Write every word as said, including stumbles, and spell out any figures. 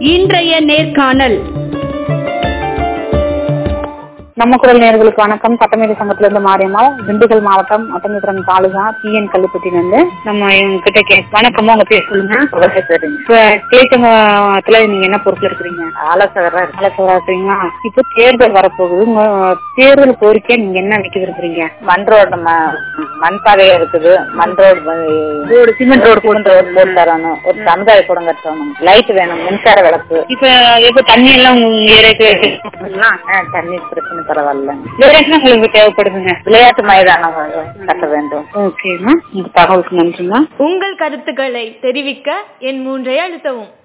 இன்றைய நேர்காணல். நம்ம குரல் நேயர்களுக்கு வணக்கம். சட்டமேதை சங்கத்திலிருந்து மாரியம்மாள், திண்டுக்கல் மாவட்டம் ஒட்டஞ்சத்திரம் தாலுகா டிஎன் கல்லுப்பட்டியிலிருந்து. நம்ம கிட்ட கே வணக்கமா உங்க பேர் சொல்லுங்க. இப்ப தேசத்துல நீங்க என்ன பொறுப்புல இருக்கிறீங்க? ஆலோசகரா ஆலோசகரா இருக்கீங்களா? இப்ப தேர்தல் வரப்போகுது. உங்க தேர்தல் கோரிக்கை நீங்க என்ன வைக்க விரும்புறீங்க? மண் ரோடு மண் பாதையா இருக்குது. மண் ரோடு சிமெண்ட் ரோடு கூட போட்டு தரணும். ஒரு சமுதாய கூடம் கட்டணும். லைட் வேணும். மின்சார விளக்கு. இப்ப எப்ப தண்ணி எல்லாம் உங்க ஏரியாவுக்கு தண்ணி பிரச்சனை பரவாயில்ல. வேற என்ன உங்களுக்கு தேவைப்படுதுங்க? விளையாட்டு மைதானம் கட்ட வேண்டும். ஓகேமா, இந்த தகவலுக்கு நன்றிங்க. உங்கள் கருத்துக்களை தெரிவிக்க என் மூன்றை அழுத்தவும்.